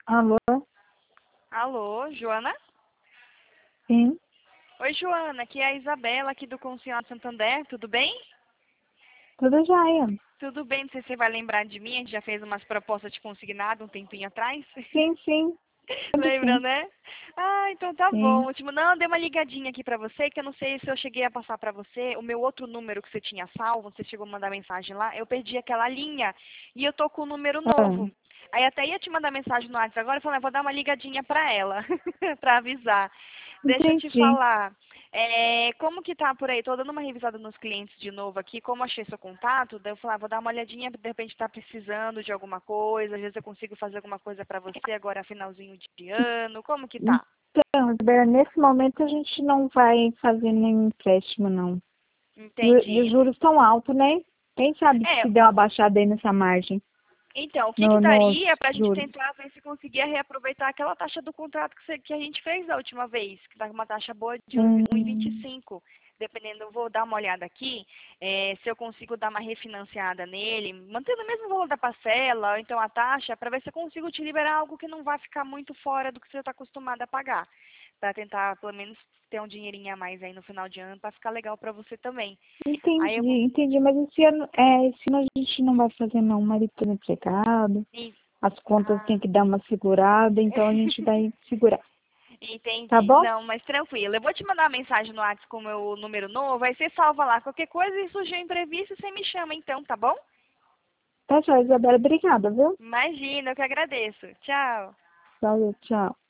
Alô? Alô, Joana? Sim, Oi, Joana, aqui é a Isabela, aqui do Consulado Santander, tudo bem? tudo jóia. Tudo bem, não sei se você vai lembrar de mim, a gente já fez umas propostas de consignado um tempinho atrás. Sim, sim, lembro Lembra, sim. né? Ah, então tá bom. Sim. Não, eu dei uma ligadinha aqui pra você, que eu não sei se eu cheguei a passar pra você o meu outro número que você tinha salvo, você chegou a mandar mensagem lá, eu perdi aquela linha e eu tô com o número Ah, novo. Aí até ia te mandar mensagem no WhatsApp agora, eu falei, vou dar uma ligadinha pra ela, pra avisar. Deixa eu te entendi. falar, como que tá por aí? Tô dando uma revisada nos clientes de novo aqui, como achei seu contato, daí eu falei, vou dar uma olhadinha, de repente tá precisando de alguma coisa, às vezes eu consigo fazer alguma coisa pra você agora finalzinho de ano, como que tá? Então, Isabela, nesse momento a gente não vai fazer nenhum empréstimo, não. E os Entendi. juros estão altos, né? Quem sabe É, se der uma baixada aí nessa margem então, o que que nos daria pra gente juros. tentar ver se conseguia reaproveitar aquela taxa do contrato que a gente fez da última vez, que tá com uma taxa boa de Hum, 1,25. Dependendo, eu vou dar uma olhada aqui, se eu consigo dar uma refinanciada nele, mantendo o mesmo valor da parcela, ou então a taxa, para ver se eu consigo te liberar algo que não vai ficar muito fora do que você está acostumado a pagar. Para tentar, pelo menos, ter um dinheirinho a mais aí no final de ano, para ficar legal para você também. Aí eu vou. entendi, mas esse ano a gente não vai fazer não. O marido tá empregado, Ih, as contas Ah. tem que dar uma segurada, então a gente vai segurar. Tá Entendi. bom? Não, mas tranquilo. Eu vou te mandar uma mensagem no WhatsApp com o meu número novo, aí você salva lá qualquer coisa e surgir um imprevisto, você me chama então, tá bom? Tá, joia, Isabela. Obrigada, viu? Imagina, eu que agradeço. Tchau. Valeu, tchau.